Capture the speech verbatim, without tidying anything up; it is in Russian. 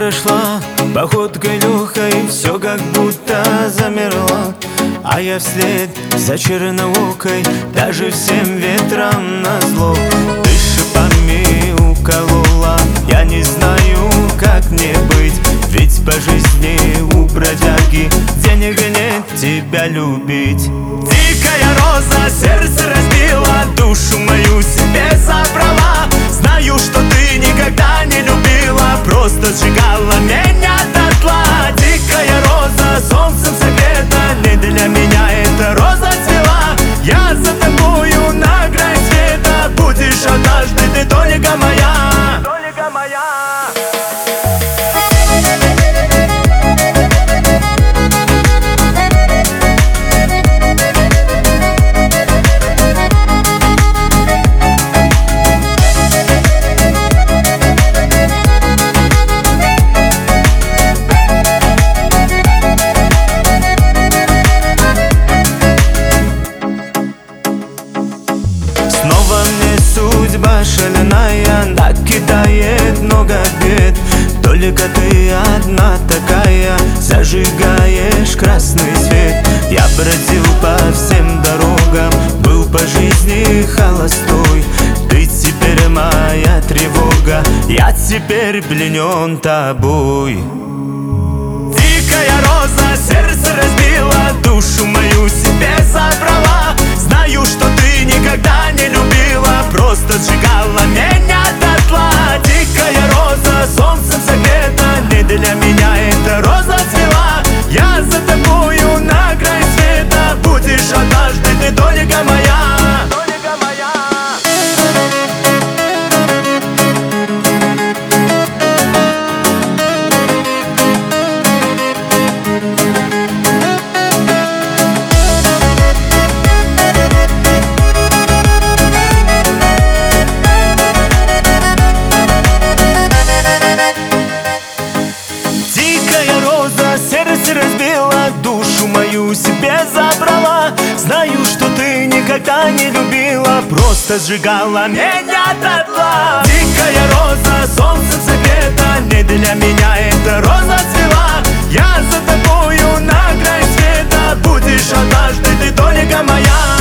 прошла походкой легкой, все как будто замерло. А я вслед за черноокой, даже всем ветрам назло. Ты шипами уколола, я не знаю, как мне быть. Ведь по жизни у бродяги денег нет тебя любить. Дикая роза сердце разбила, душу мою себе забрала. Знаю, что ты никогда не любила, просто сжигала меня дотла. Дикая роза солнцем согрета, не для меня эта роза цвела. Я за тобою на край света, будешь однажды ты только моя, только моя. Снова мне судьба шаленая накидает много бед. Только ты одна такая, зажигаешь красный свет. Я бродил по всем дорогам, был по жизни холостой. Ты теперь моя тревога, я теперь пленен тобой. Дикая роза сердце разбила, душу мою себе забрала. Знаю, что ты никогда не любила, просто сжигала меня дотла. Дикая роза солнцем согрета, не для меня эта роза цвела. Я за тобою на край света, будешь однажды ты только моя, только моя. Сердце разбила, душу мою себе забрала. Знаю, что ты никогда не любила, просто сжигала меня дотла. Дикая роза солнцем согрета, не для меня эта роза цвела. Я за тобою на край света, будешь однажды ты только моя.